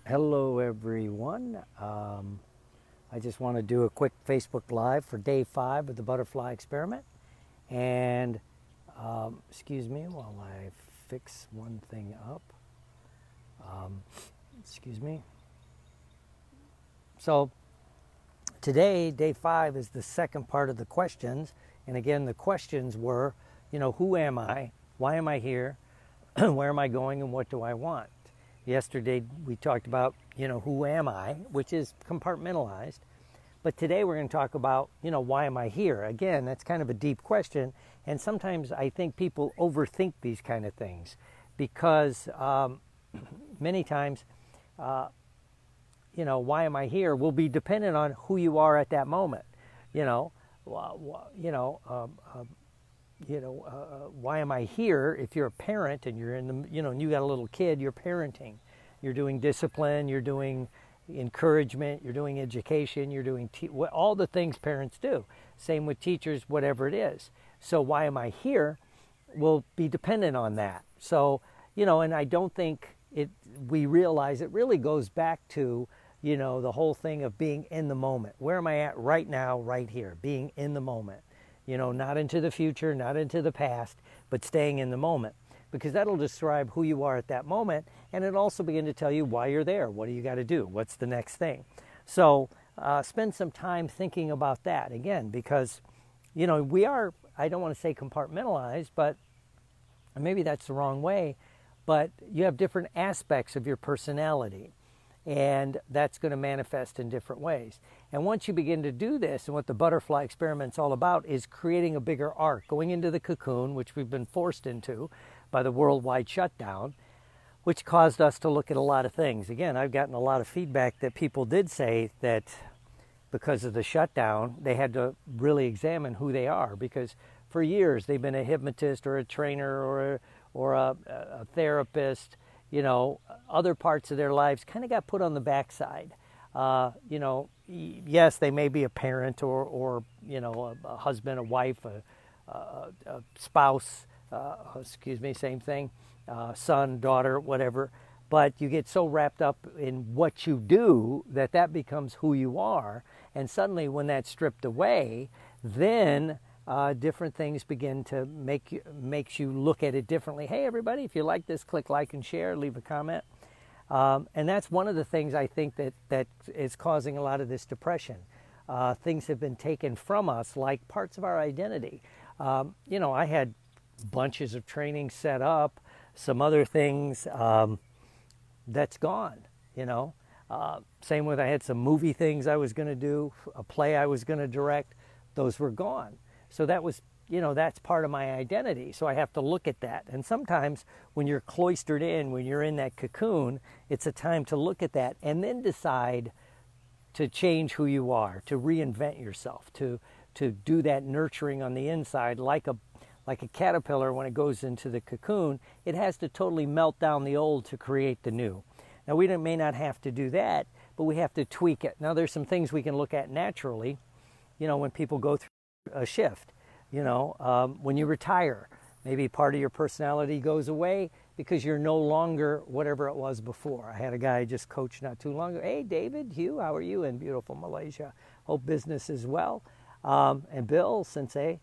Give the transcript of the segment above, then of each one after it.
Hello, everyone. I just want to do a quick Facebook Live for day 5 of the butterfly experiment. And excuse me while I fix one thing up. Excuse me. So today, day 5 is the second part of the questions. And again, the questions were, who am I? Why am I here? Where am I going? And what do I want? Yesterday we talked about, who am I, which is compartmentalized. But today we're going to talk about, why am I here? Again, that's kind of a deep question. And sometimes I think people overthink these kind of things because many times, why am I here will be dependent on who you are at that moment. Why am I here? If you're a parent and you're in the, and you got a little kid, you're parenting. You're doing discipline, you're doing encouragement, you're doing education, you're doing all the things parents do. Same with teachers, whatever it is. So why am I here will be dependent on that. So, and I don't think we realize it really goes back to, the whole thing of being in the moment. Where am I at right now, right here? Being in the moment. Not into the future, not into the past, but staying in the moment. Because that'll describe who you are at that moment, and it'll also begin to tell you why you're there. What do you got to do? What's the next thing? So spend some time thinking about that, again, because, we are, I don't want to say compartmentalized, but maybe that's the wrong way, but you have different aspects of your personality. And that's going to manifest in different ways. And once you begin to do this, and what the butterfly experiment's all about is creating a bigger arc, going into the cocoon, which we've been forced into by the worldwide shutdown, which caused us to look at a lot of things. Again, I've gotten a lot of feedback that people did say that because of the shutdown, they had to really examine who they are, because for years they've been a hypnotist or a trainer or a therapist. Other parts of their lives kind of got put on the backside. Yes, they may be a parent or a husband, a wife, a spouse, same thing, son, daughter, whatever. But you get so wrapped up in what you do that becomes who you are. And suddenly when that's stripped away, then different things begin to makes you look at it differently. Hey, everybody, if you like this, click like and share, leave a comment. And that's one of the things I think that is causing a lot of this depression. Things have been taken from us, like parts of our identity. I had bunches of training set up, some other things that's gone, Same with I had some movie things I was going to do, a play I was going to direct. Those were gone. So that was, that's part of my identity. So I have to look at that. And sometimes when you're cloistered in, when you're in that cocoon, it's a time to look at that and then decide to change who you are, to reinvent yourself, to do that nurturing on the inside. Like a caterpillar, when it goes into the cocoon, it has to totally melt down the old to create the new. Now, we may not have to do that, but we have to tweak it. Now, there's some things we can look at naturally, when people go through a shift. When you retire, maybe part of your personality goes away because you're no longer whatever it was before. I had a guy just coach not too long ago. Hey, David, Hugh, how are you in beautiful Malaysia? Hope business is well. And Bill, Sensei,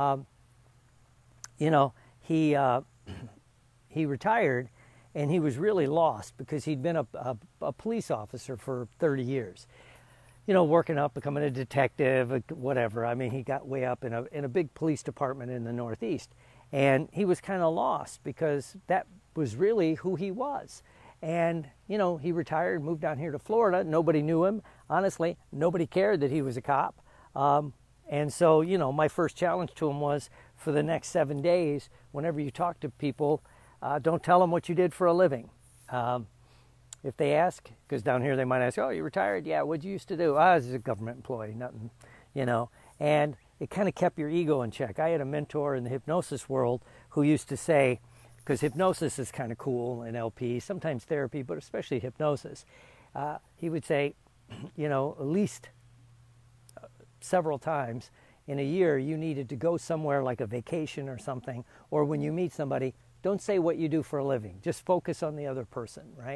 he retired, and he was really lost because he'd been a police officer for 30 years. Working up, becoming a detective, whatever. I mean, he got way up in a big police department in the Northeast. And he was kind of lost because that was really who he was. And, he retired, moved down here to Florida. Nobody knew him. Honestly, nobody cared that he was a cop. And so, my first challenge to him was, for the next 7 days, whenever you talk to people, don't tell them what you did for a living. If they ask, because down here they might ask, oh, you retired? Yeah, what'd you used to do? I was a government employee, nothing, And it kind of kept your ego in check. I had a mentor in the hypnosis world who used to say, because hypnosis is kind of cool in LP, sometimes therapy, but especially hypnosis. He would say, at least several times in a year, you needed to go somewhere like a vacation or something, or when you meet somebody, don't say what you do for a living. Just focus on the other person, right?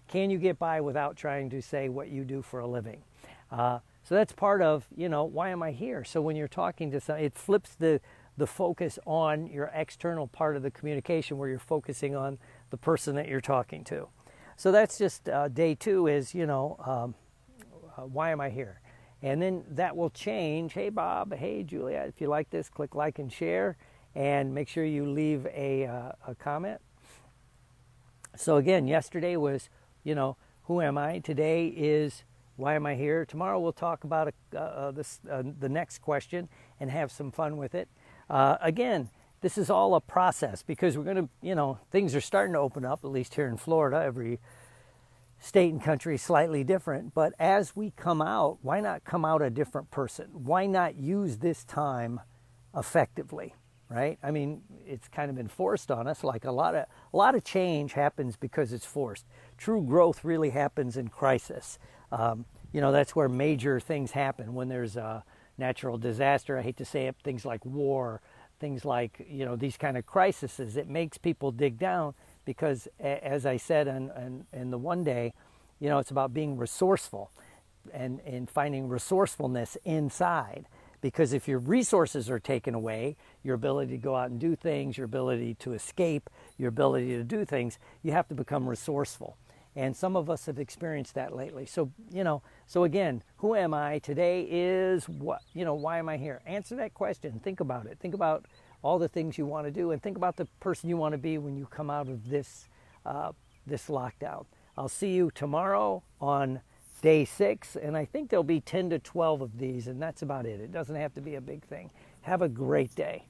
can you get by without trying to say what you do for a living? So that's part of, why am I here? So when you're talking to someone, it flips the focus on your external part of the communication where you're focusing on the person that you're talking to. So that's just day 2 is, why am I here? And then that will change. Hey, Bob. Hey, Julia. If you like this, click like and share. And make sure you leave a comment. So again, yesterday was, who am I? Today is, why am I here? Tomorrow we'll talk about the next question and have some fun with it. Again, this is all a process because we're going to, things are starting to open up, at least here in Florida. Every state and country is slightly different. But as we come out, why not come out a different person? Why not use this time effectively, right? I mean, it's kind of been forced on us. Like a lot of change happens because it's forced. True growth really happens in crisis. That's where major things happen when there's a natural disaster. I hate to say it, things like war, things like, these kind of crises. It makes people dig down because, as I said in the one day, it's about being resourceful and finding resourcefulness inside. Because if your resources are taken away, your ability to go out and do things, your ability to escape, your ability to do things, you have to become resourceful. And some of us have experienced that lately. So, so again, who am I? Today is what, why am I here? Answer that question. Think about it. Think about all the things you want to do and think about the person you want to be when you come out of this lockdown. I'll see you tomorrow on day 6, and I think there'll be 10 to 12 of these, and that's about it. It doesn't have to be a big thing. Have a great day.